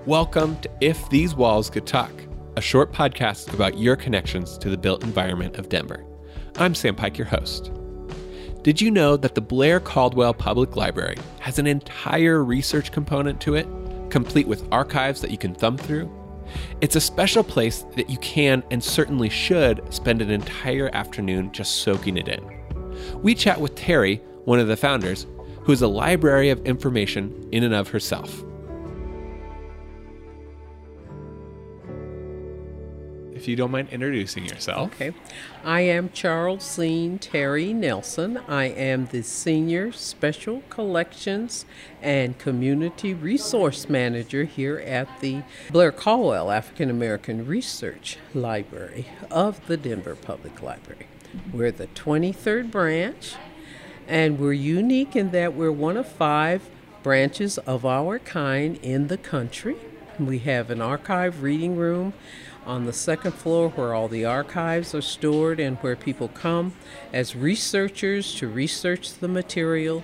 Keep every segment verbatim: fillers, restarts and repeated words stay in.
Welcome to If These Walls Could Talk, a short podcast about your connections to the built environment of Denver. I'm Sam Pike, your host. Did you know that the Blair Caldwell Public Library has an entire research component to it, complete with archives that you can thumb through? It's a special place that you can and certainly should spend an entire afternoon just soaking it in. We chat with Terry, one of the founders, who is a library of information in and of herself. If you don't mind introducing yourself. Okay. I am Charlesine Terry Nelson. I am the Senior Special Collections and Community Resource Manager here at the Blair Caldwell African American Research Library of the Denver Public Library. We're the twenty-third branch, and we're unique in that we're one of five branches of our kind in the country. We have an archive reading room on the second floor where all the archives are stored and where people come as researchers to research the material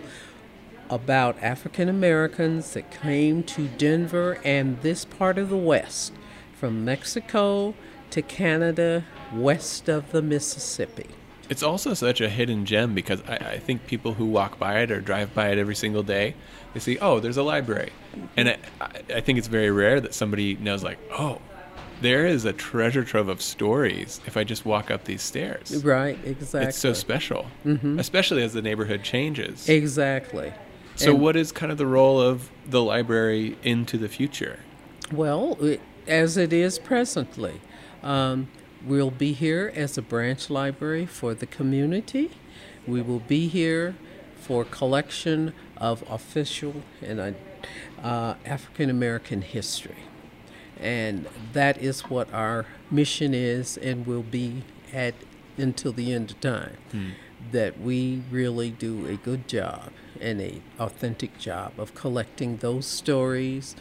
about African Americans that came to Denver and this part of the West, from Mexico to Canada, west of the Mississippi. It's also such a hidden gem because I, I think people who walk by it or drive by it every single day, they see, oh, there's a library. And I, I think it's very rare that somebody knows, like, oh, there is a treasure trove of stories if I just walk up these stairs. Right, exactly. It's so special, mm-hmm. especially as the neighborhood changes. Exactly. So and what is kind of the role of the library into the future? Well, it, as it is presently, um, we'll be here as a branch library for the community. We will be here for collection of official and uh, African American history. And that is what our mission is and will be at until the end of time, hmm. that we really do a good job and a authentic job of collecting those stories,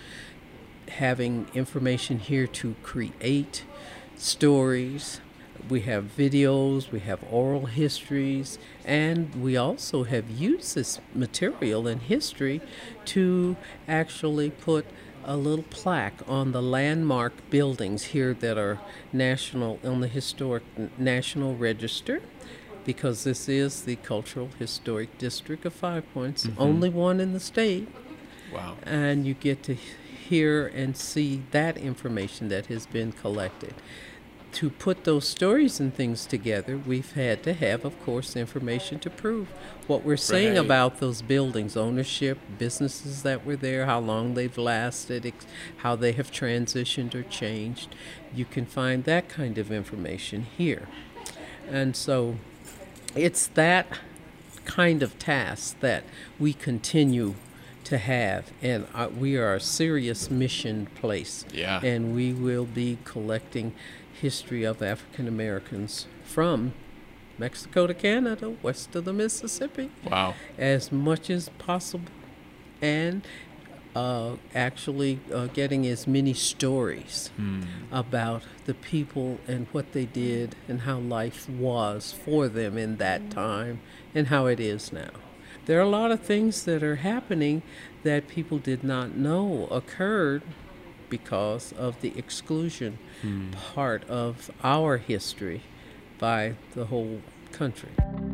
having information here to create stories. We have videos, we have oral histories, and we also have used this material and history to actually put a little plaque on the landmark buildings here that are national on the historic National Register, because this is the Cultural Historic District of Five Points, mm-hmm. only one in the state. Wow. And you get to hear and see that information that has been collected. To put those stories and things together, we've had to have, of course, information to prove what we're saying right. about those buildings, ownership, businesses that were there, how long they've lasted, ex- how they have transitioned or changed. You can find that kind of information here. And so it's that kind of task that we continue to have, and uh, we are a serious mission place. Yeah. And we will be collecting history of African Americans from Mexico to Canada, west of the Mississippi. Wow. As much as possible, and uh, actually uh, getting as many stories hmm. about the people and what they did and how life was for them in that time and how it is now. There are a lot of things that are happening that people did not know occurred because of the exclusion hmm. part of our history by the whole country.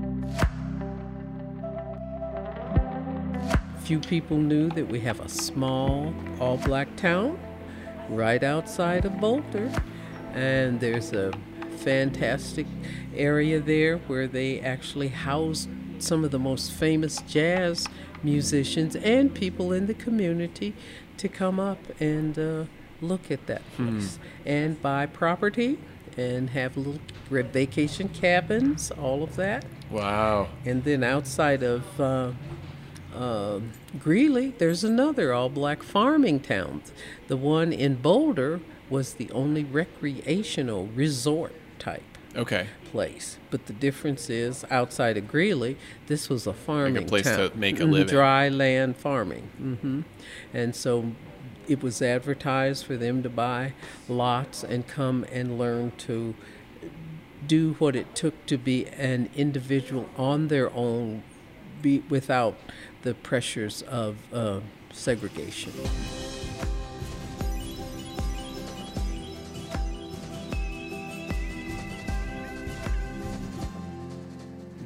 Few people knew that we have a small all-black town right outside of Boulder, and there's a fantastic area there where they actually house some of the most famous jazz musicians and people in the community to come up and uh, look at that place hmm. and buy property and have little vacation cabins, all of that. Wow. And then outside of uh, uh, Greeley, there's another all-black farming town. The one in Boulder was the only recreational resort type okay. place. But the difference is, outside of Greeley, this was a farming like a place town. to make a living. Dry land farming. Mm-hmm. And so it was advertised for them to buy lots and come and learn to do what it took to be an individual on their own, be without the pressures of uh, segregation.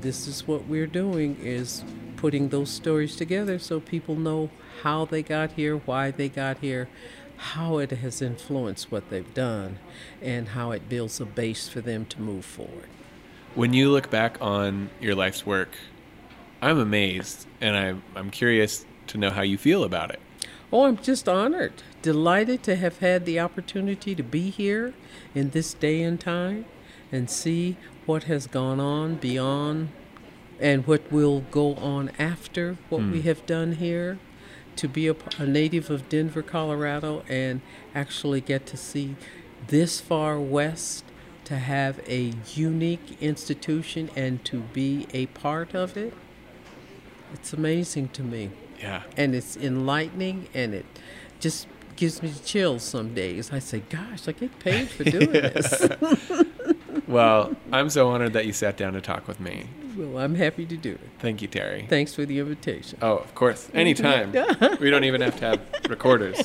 this is what we're doing, is putting those stories together so people know how they got here, why they got here, how it has influenced what they've done, and how it builds a base for them to move forward. When you look back on your life's work, I'm amazed, and I'm, I'm curious to know how you feel about it. Oh, I'm just honored, delighted to have had the opportunity to be here in this day and time and see what has gone on beyond and what will go on after what mm. we have done here. To be a, a native of Denver, Colorado, and actually get to see this far west, to have a unique institution and to be a part of it, it's amazing to me. Yeah. And it's enlightening, and it just gives me chills some days. I say, gosh, I get paid for doing this. Well, I'm so honored that you sat down to talk with me. Well, I'm happy to do it. Thank you, Terry. Thanks for the invitation. Oh, of course. Anytime. We don't even have to have recorders.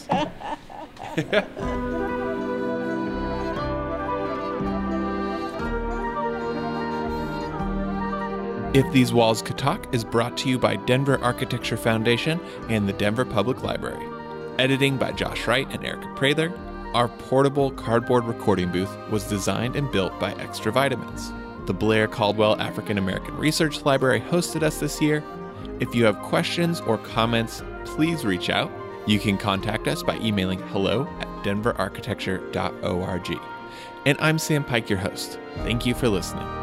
If These Walls Could Talk is brought to you by Denver Architecture Foundation and the Denver Public Library. Editing by Josh Wright and Erica Prather. Our portable cardboard recording booth was designed and built by Extra Vitamins. The Blair Caldwell African American Research Library hosted us this year. If you have questions or comments, please reach out. You can contact us by emailing hello at denver architecture dot org. And I'm Sam Pike, your host. Thank you for listening.